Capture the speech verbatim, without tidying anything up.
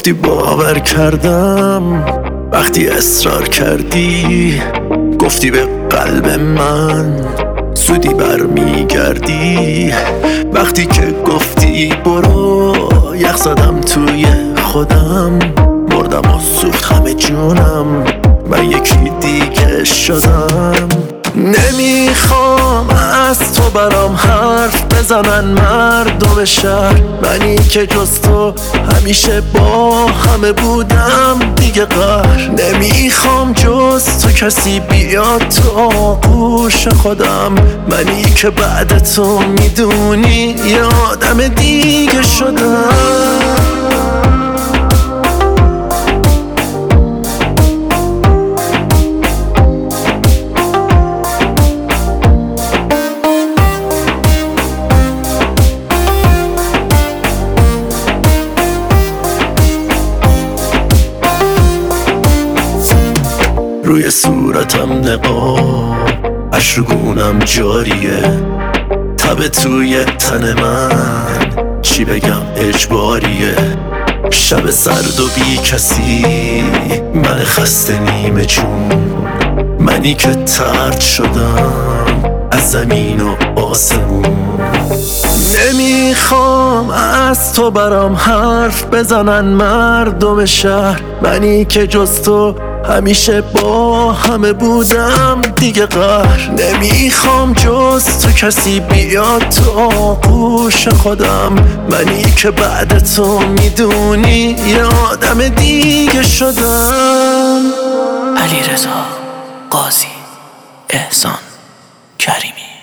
گفتی باور کردم وقتی اصرار کردی، گفتی به قلب من زودی برمیگردی. وقتی که گفتی برو یخ زدم توی خودم، مردم و سوخت همه جونم، من یکی دیگه شدم. نمیخوام از تو برام حرف بزنن مردم شهر، منی که جز تو همیشه با همه بودم دیگه قهر. نمیخوام جز تو کسی بیاد تو آغوش خودم، منی که بعد تو میدونی یه آدم دیگه شدم. روی صورتم نقاب اشرگونم جاریه، تب توی تن من چی بگم اجباریه. شب سرد و بی کسی من خسته نیمه جون، منی که طرد شدم از زمین و آسمون. نمیخوام از تو برام حرف بزنن مردم شهر، منی که جز تو همیشه با همه بودم دیگه قهر. نمیخوام جز تو کسی بیاد تو آغوش خودم، منی که بعد تو میدونی یه آدم دیگه شدم. علیرضا قاضی، احسان کریمی.